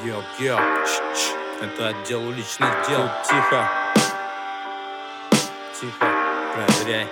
Йо-йо, это отдел уличных дел. Тут тихо, тихо, проверяй.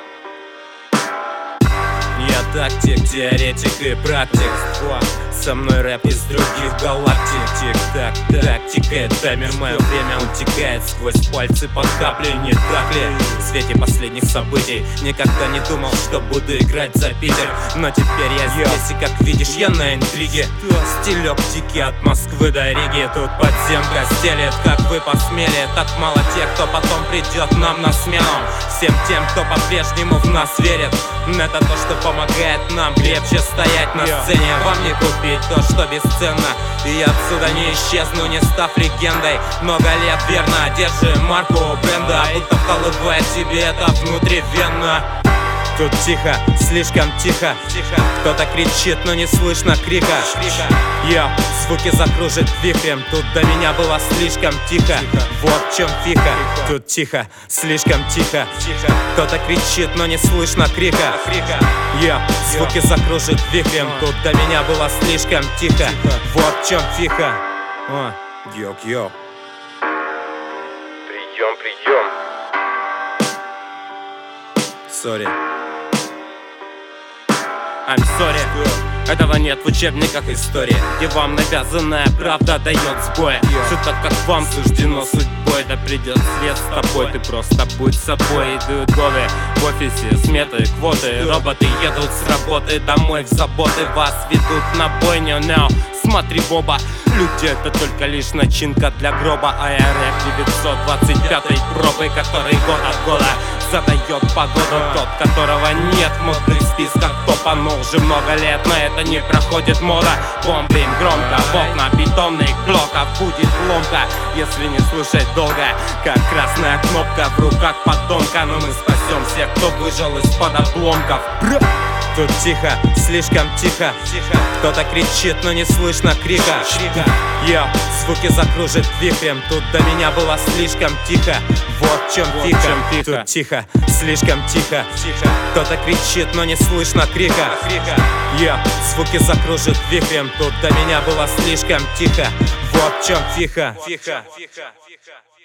Я тактик, теоретик и практик. Со мной рэп из других галактик. Тик-так, так, тикает таймер, мое время утекает сквозь пальцы под капли, не так ли? В свете последних событий никогда не думал, что буду играть за Питер. Но теперь я здесь, и как видишь, я на интриге. Стилек дикий от Москвы до Риги. Тут подземка стелет, как вы посмели. Так мало тех, кто потом придет нам на смену. Всем тем, кто по-прежнему в нас верит. Это то, что помогает нам крепче стоять на сцене. Вам не купить то, что бесценно. И я отсюда не исчезну, не став легендой. Много лет верно держи марку бренда, будто вкалывает тебе это внутривенно. Тут тихо, слишком тихо. Кто-то кричит, но не слышно крика. Йо, звуки закружит вихрем. Тут до меня было слишком тихо. Вот в чем фиха. Тут тихо, слишком тихо. Кто-то кричит, но не слышно крика. Йо, звуки закружит вихрем. Тут до меня было слишком тихо. Вот в чем фиха. Йо-йо. Прием. Сори. I'm sorry. Этого нет в учебниках истории, где вам навязанная правда дает сбоя. Все так, как вам суждено судьбой. Да придет свет с тобой, ты просто будь собой. Идут годы в офисе, сметы, квоты. Роботы едут с работы домой в заботы. Вас ведут на бойню, now смотри в оба. Люди — это только лишь начинка для гроба. А я рэп 925 пробы, который год от года задает погоду. Тот, которого нет в модных списках топа. Но уже много лет на это не проходит мода. Бомбим громко в окна бетонных блоков. Будет ломка, если не слушать долго. Как красная кнопка в руках подонка. Но мы спасем всех, кто выжил из-под обломков. Тут тихо, слишком тихо. Кто-то кричит, но не слышно крика. Йо, звуки закружит вихрем. Тут до меня было слишком тихо. Вот в чем фиха. Тут тихо, слишком тихо. Кто-то кричит, но не слышно крика. Йо, звуки закружит вихрем. Тут до меня было слишком тихо. Вот в чем фиха.